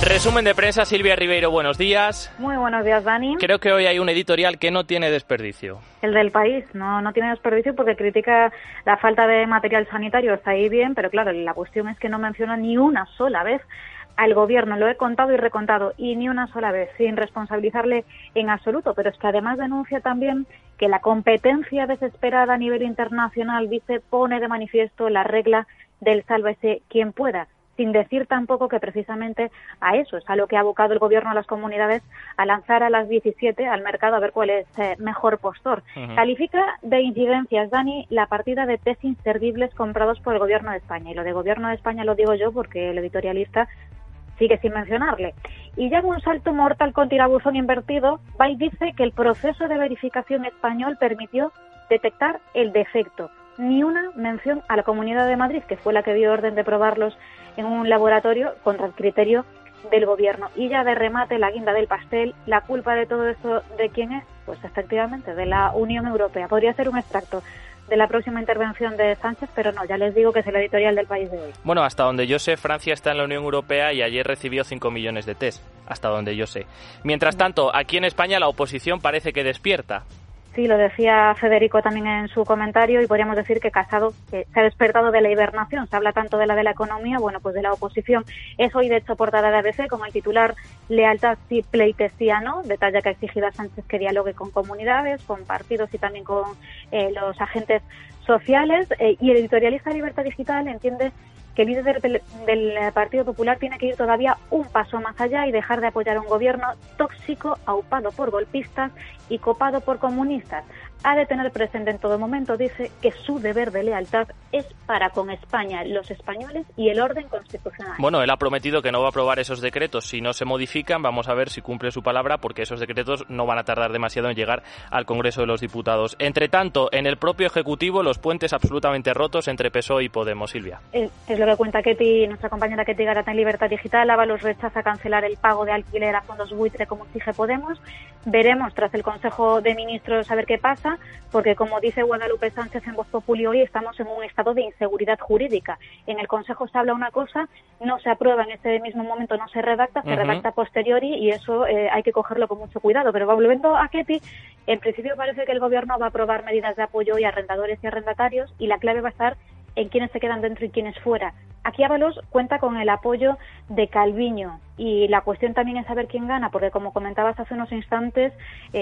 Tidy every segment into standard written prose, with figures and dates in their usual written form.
Resumen de prensa, Silvia Ribeiro, buenos días. Muy buenos días, Dani. Creo que hoy hay un editorial que no tiene desperdicio. El del País no tiene desperdicio porque critica la falta de material sanitario, está ahí bien, pero claro, la cuestión es que no menciona ni una sola vez al gobierno, lo he contado y recontado, y ni una sola vez, sin responsabilizarle en absoluto, pero es que además denuncia también que la competencia desesperada a nivel internacional, pone de manifiesto la regla del sálvese quien pueda, sin decir tampoco que precisamente a eso es a lo que ha abocado el gobierno a las comunidades, a lanzar a las 17 al mercado a ver cuál es mejor postor. Califica de incidencias, Dani, la partida de test inservibles comprados por el gobierno de España. Y lo de gobierno de España lo digo yo porque el editorialista sigue sin mencionarle. Y ya un salto mortal con tirabuzón invertido, Bay dice que el proceso de verificación español permitió detectar el defecto. Ni una mención a la Comunidad de Madrid, que fue la que dio orden de probarlos en un laboratorio contra el criterio del gobierno. Y ya de remate, la guinda del pastel, la culpa de todo esto, ¿de quién es? Pues efectivamente, de la Unión Europea. Podría ser un extracto de la próxima intervención de Sánchez, pero no, ya les digo que es el editorial del País de hoy. Bueno, hasta donde yo sé, Francia está en la Unión Europea y ayer recibió 5 millones de test, hasta donde yo sé. Mientras tanto, aquí en España la oposición parece que despierta. Sí, lo decía Federico también en su comentario y podríamos decir que Casado se ha despertado de la hibernación. Se habla tanto de la economía, bueno, pues de la oposición. Es hoy, de hecho, portada de ABC con el titular "Lealtad sí, pleitesía no". Detalla que ha exigido a Sánchez que dialogue con comunidades, con partidos y también con los agentes sociales. Y el editorialista Libertad Digital entiende que el líder del Partido Popular tiene que ir todavía un paso más allá y dejar de apoyar a un gobierno tóxico, aupado por golpistas y copado por comunistas. Ha de tener presente en todo momento, dice, que su deber de lealtad es para con España, los españoles y el orden constitucional. Bueno, él ha prometido que no va a aprobar esos decretos si no se modifican. Vamos a ver si cumple su palabra, porque esos decretos no van a tardar demasiado en llegar al Congreso de los Diputados. Entre tanto, en el propio Ejecutivo, los puentes absolutamente rotos entre PSOE y Podemos, Silvia. Es lo que cuenta Ketty, nuestra compañera Ketty Garata en Libertad Digital. Ábalos rechaza cancelar el pago de alquiler a fondos buitre como exige Podemos. Veremos tras el Consejo de Ministros a ver qué pasa, porque como dice Guadalupe Sánchez en Voz Populi hoy, estamos en un estado de inseguridad jurídica. En el Consejo se habla una cosa, no se aprueba en ese mismo momento, no se redacta, se redacta a posteriori y eso hay que cogerlo con mucho cuidado. Pero volviendo a Ketty, en principio parece que el Gobierno va a aprobar medidas de apoyo y a arrendadores y arrendatarios y la clave va a estar en quiénes se quedan dentro y quiénes fuera. Aquí Ábalos cuenta con el apoyo de Calviño y la cuestión también es saber quién gana, porque como comentabas hace unos instantes,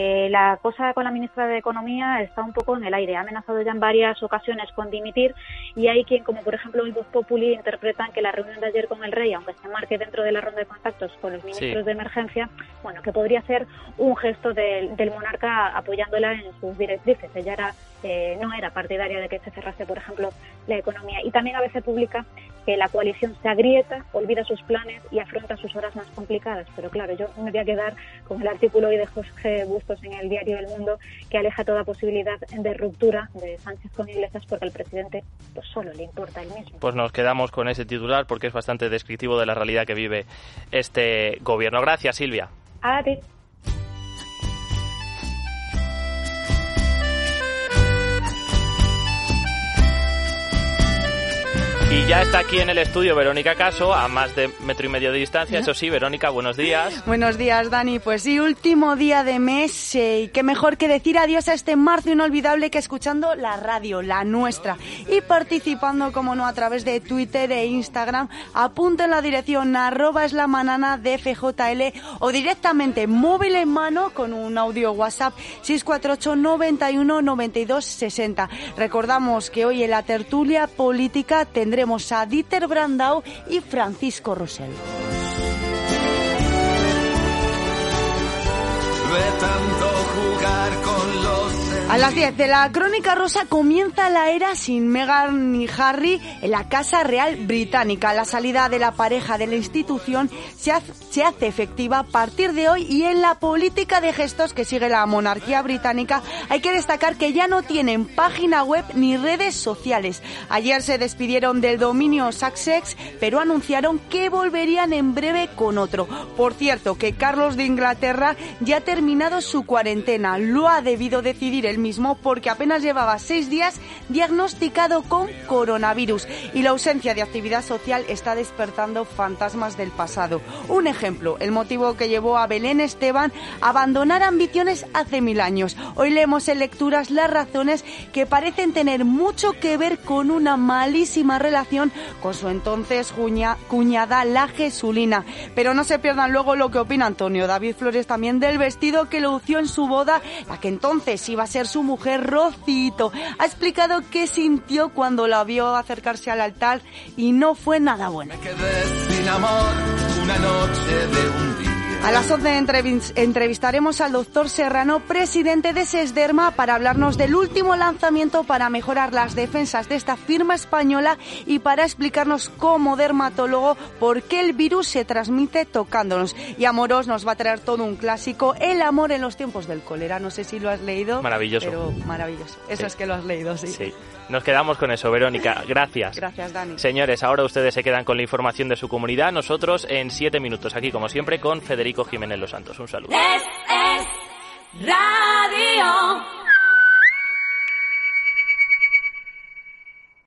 la cosa con la ministra de Economía está un poco en el aire. Ha amenazado ya en varias ocasiones con dimitir y hay quien, como por ejemplo en Voz Populi, interpretan que la reunión de ayer con el rey, aunque se marque dentro de la ronda de contactos con los ministros de emergencia, bueno, que podría ser un gesto del monarca apoyándola en sus directrices. Ella no era partidaria de que se cerrase, por ejemplo, la economía. Y también a veces publica que la coalición se agrieta, olvida sus planes y afronta sus horas más complicadas. Pero claro, yo me voy a quedar con el artículo hoy de Jorge Bustos en el diario El Mundo, que aleja toda posibilidad de ruptura de Sánchez con Iglesias porque al presidente pues solo le importa el mismo. Pues nos quedamos con ese titular porque es bastante descriptivo de la realidad que vive este gobierno. Gracias, Silvia. A ti. Y ya está aquí en el estudio Verónica Caso, a más de 1,5 metros de distancia. Eso sí, Verónica, buenos días. Buenos días, Dani. Pues sí, último día de mes y qué mejor que decir adiós a este marzo inolvidable que escuchando la radio, la nuestra. Y participando, como no, a través de Twitter e Instagram. Apunten la dirección @eslamanana de FJL o directamente móvil en mano con un audio WhatsApp 648 91 92 60. Recordamos que hoy en la tertulia política tendremos a Dieter Brandau y Francisco Rosell. De tanto jugar con los... A las 10 de la Crónica Rosa comienza la era sin Meghan ni Harry en la Casa Real Británica. La salida de la pareja de la institución se hace efectiva a partir de hoy y en la política de gestos que sigue la monarquía británica hay que destacar que ya no tienen página web ni redes sociales. Ayer se despidieron del dominio Sussex, pero anunciaron que volverían en breve con otro. Por cierto, que Carlos de Inglaterra ya ha terminado su cuarentena. Lo ha debido decidir el mismo porque apenas llevaba 6 días diagnosticado con coronavirus y la ausencia de actividad social está despertando fantasmas del pasado. Un ejemplo, el motivo que llevó a Belén Esteban a abandonar ambiciones hace 1000 años. Hoy leemos en Lecturas las razones que parecen tener mucho que ver con una malísima relación con su entonces cuñada, la Jesulina. Pero no se pierdan luego lo que opina Antonio David Flores también del vestido que lució en su boda, la que entonces iba a ser su mujer, Rocito. Ha explicado qué sintió cuando la vio acercarse al altar y no fue nada bueno. Me quedé sin amor una noche de un día. A las 11 entrevistaremos al doctor Serrano, presidente de Sesderma, para hablarnos del último lanzamiento para mejorar las defensas de esta firma española y para explicarnos como dermatólogo por qué el virus se transmite tocándonos. Y Amorós nos va a traer todo un clásico, El amor en los tiempos del cólera. No sé si lo has leído. Maravilloso. Pero maravilloso. Eso sí. Es que lo has leído, sí. Sí. Nos quedamos con eso, Verónica. Gracias. Gracias, Dani. Señores, ahora ustedes se quedan con la información de su comunidad. Nosotros en 7 minutos, aquí como siempre, con Federico Jiménez Los Santos. Un saludo. Es Radio.